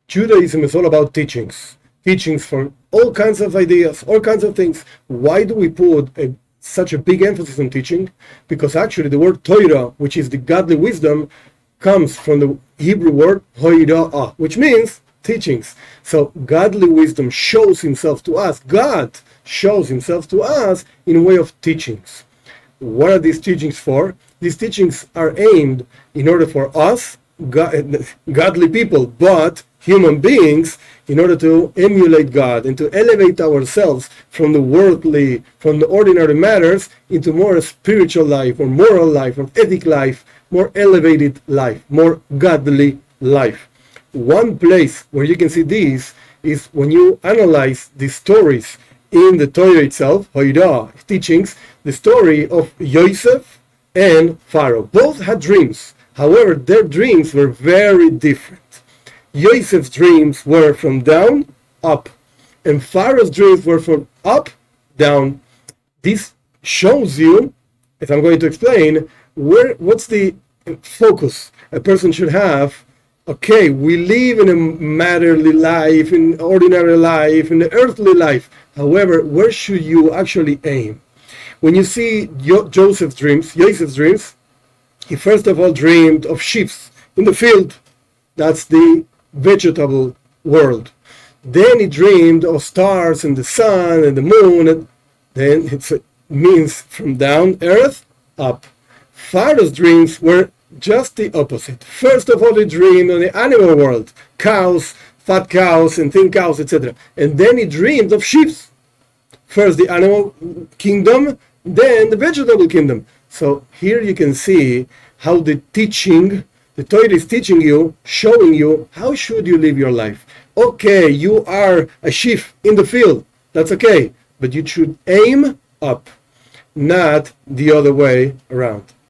Judaism is all about teachings, teachings for all kinds of ideas, all kinds of things. Why do we put such a big emphasis on teaching? Because actually the word Torah, which is the godly wisdom, comes from the Hebrew word Hoira'ah, which means teachings. So godly wisdom shows himself to us. God shows himself to us in a way of teachings. What are these teachings for? These teachings are aimed in order for us, godly people, but human beings, in order to emulate God and to elevate ourselves from the worldly, from the ordinary matters into more spiritual life or moral life or ethic life, more elevated life, more godly life. One place where you can see these is when you analyze the stories in the Torah itself, Hoirah, teachings, the story of Yosef and Pharaoh. Both had dreams. However, their dreams were very different. Yosef's dreams were from down, up, and Pharaoh's dreams were from up, down. This shows you, as I'm going to explain, what's the focus a person should have. Okay, we live in a matterly life, in ordinary life, in the earthly life. However, where should you actually aim? When you see Yosef's dreams, he first of all dreamed of sheep in the field. That's the vegetable world. Then he dreamed of stars and the sun and the moon. And then it means from down, earth, up. Pharaoh's dreams were just the opposite. First of all, he dreamed of the animal world, cows, fat cows and thin cows, etc. And then he dreamed of sheep. First the animal kingdom, then the vegetable kingdom. So here you can see how the Torah is teaching you, showing you how should you live your life. Okay, you are a sheep in the field. That's okay. But you should aim up, not the other way around.